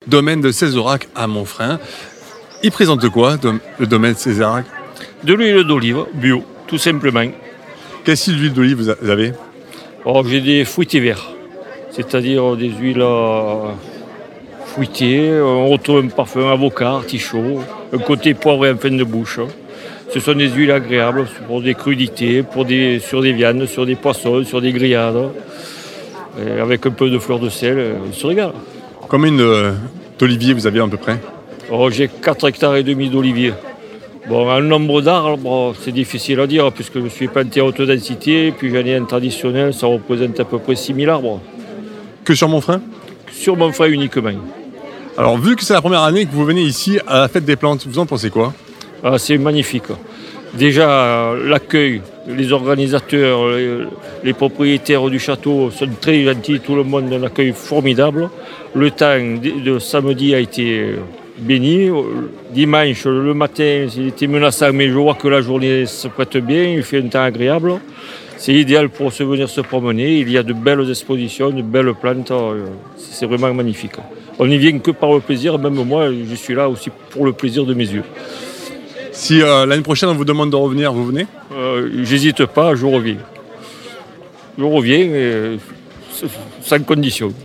domaine de Cézerac à Monfrein. Il présente quoi, le domaine Cézerac? De l'huile d'olive bio, tout simplement. Quel style d'huile d'olive vous avez? Alors, j'ai des fruités verts, c'est-à-dire des huiles fruitées. On retrouve un parfum avocat, artichaut, un côté poivré en fin de bouche. Ce sont des huiles agréables pour des crudités, sur des viandes, sur des poissons, sur des grillades. Et avec un peu de fleur de sel, on se régale. Combien d'oliviers vous avez à peu près? Alors, j'ai 4,5 hectares d'oliviers. Bon, un nombre d'arbres, c'est difficile à dire puisque je suis planté à haute densité, puis j'en ai un traditionnel, ça représente à peu près 6 000 arbres. Que sur Monfrein? Sur Monfrein uniquement. Alors, vu que c'est la première année que vous venez ici à la fête des plantes, vous en pensez quoi? C'est magnifique. Déjà, l'accueil, les organisateurs, les propriétaires du château sont très gentils, tout le monde a un accueil formidable. Le temps de samedi a été béni. Dimanche, le matin, il était menaçant, mais je vois que la journée se prête bien, il fait un temps agréable. C'est idéal pour venir se promener. Il y a de belles expositions, de belles plantes. C'est vraiment magnifique. On n'y vient que par le plaisir. Même moi, je suis là aussi pour le plaisir de mes yeux. Si l'année prochaine, on vous demande de revenir, vous venez? J'hésite pas, je reviens. Je reviens sans condition.